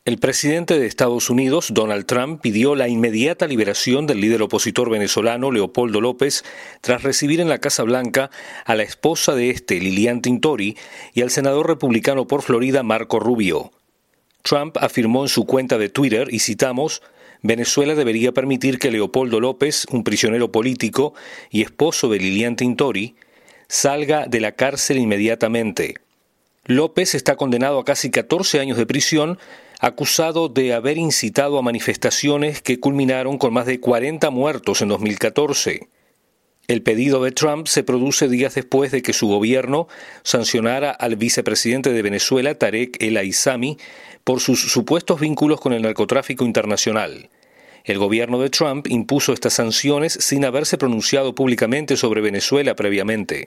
El presidente de Estados Unidos, Donald Trump, pidió la inmediata liberación del líder opositor venezolano Leopoldo López tras recibir en la Casa Blanca a la esposa de Lilian Tintori, y al senador republicano por Florida, Marco Rubio. Trump afirmó en su cuenta de Twitter, y citamos, «Venezuela debería permitir que Leopoldo López, un prisionero político y esposo de Lilian Tintori, salga de la cárcel inmediatamente». López está condenado a casi 14 años de prisión, acusado de haber incitado a manifestaciones que culminaron con más de 40 muertos en 2014. El pedido de Trump se produce días después de que su gobierno sancionara al vicepresidente de Venezuela, Tarek El Aissami, por sus supuestos vínculos con el narcotráfico internacional. El gobierno de Trump impuso estas sanciones sin haberse pronunciado públicamente sobre Venezuela previamente.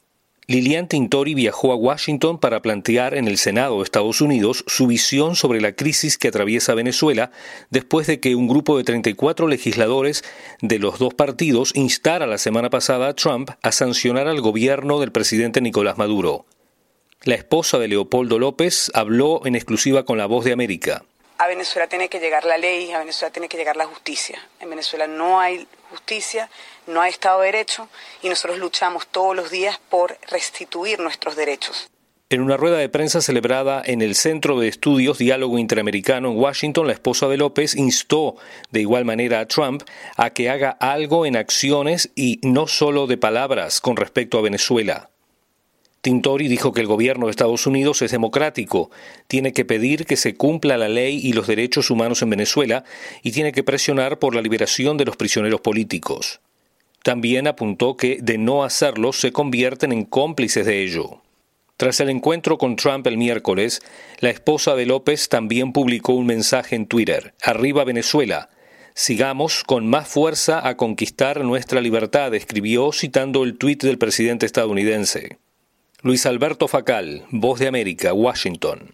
Lilian Tintori viajó a Washington para plantear en el Senado de Estados Unidos su visión sobre la crisis que atraviesa Venezuela después de que un grupo de 34 legisladores de los dos partidos instara la semana pasada a Trump a sancionar al gobierno del presidente Nicolás Maduro. La esposa de Leopoldo López habló en exclusiva con La Voz de América. A Venezuela tiene que llegar la ley, a Venezuela tiene que llegar la justicia. En Venezuela no hay justicia, no hay Estado de Derecho y nosotros luchamos todos los días por restituir nuestros derechos. En una rueda de prensa celebrada en el Centro de Estudios Diálogo Interamericano en Washington, la esposa de López instó de igual manera a Trump a que haga algo en acciones y no solo de palabras con respecto a Venezuela. Tintori dijo que el gobierno de Estados Unidos es democrático, tiene que pedir que se cumpla la ley y los derechos humanos en Venezuela y tiene que presionar por la liberación de los prisioneros políticos. También apuntó que, de no hacerlo, se convierten en cómplices de ello. Tras el encuentro con Trump el miércoles, la esposa de López también publicó un mensaje en Twitter: «Arriba Venezuela. Sigamos con más fuerza a conquistar nuestra libertad», escribió citando el tuit del presidente estadounidense. Luis Alberto Facal, Voz de América, Washington.